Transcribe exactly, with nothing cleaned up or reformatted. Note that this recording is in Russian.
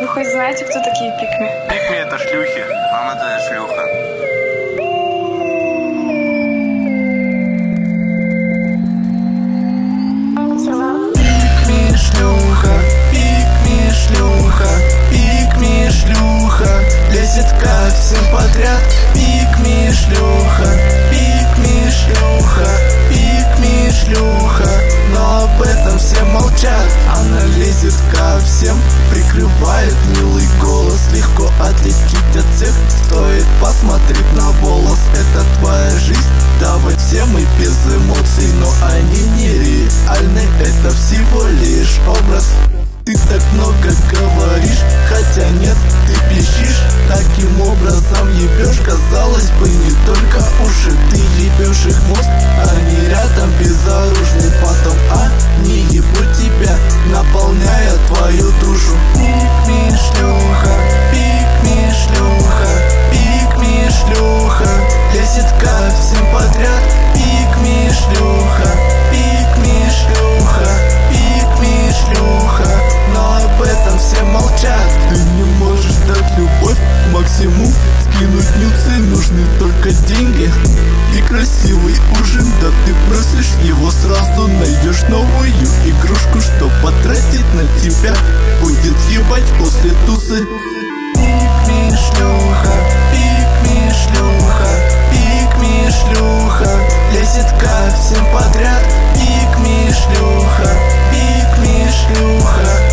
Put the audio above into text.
хоть знаете, кто такие пикми? Пикми — это шлюхи, мама твоя шлюха. Пикми шлюха, пикми шлюха, пикми шлюха, лезет ко всем подряд. Пикми шлюха, пикми шлюха, пикми шлюха, но об этом все молчат. Она лезет ко всем, прикрывает милый голос. Легко отличить от всех, стоит посмотреть на волос. Это твоя жизнь, давать всем и без эмоций, но они не реальны, это всего лишь образ. Ты так много говоришь, хотя нет, ты пищишь. Таким образом ебешь, казалось бы, не только уши. Ты ебешь их мозг, они рядом безоружны. Потом они ебут тебя, наполняя твою душу. Пикми шлюха, пикми шлюха, пикми шлюха, лезет ко всем подряд. Пикми шлюха, пикми шлюха, пикми шлюха, но об этом все молчат. Ты не можешь дать любовь, максимум скинуть нюцы, нужны только деньги и красивый ужин. Да ты бросишь его сразу, найдешь новую игрушку, что потратить на тебя будет ебать после тусы. Пикми шлюха, пикми шлюха, пикми шлюха, лезет ко всем подряд. Пикми шлюха, пикми шлюха,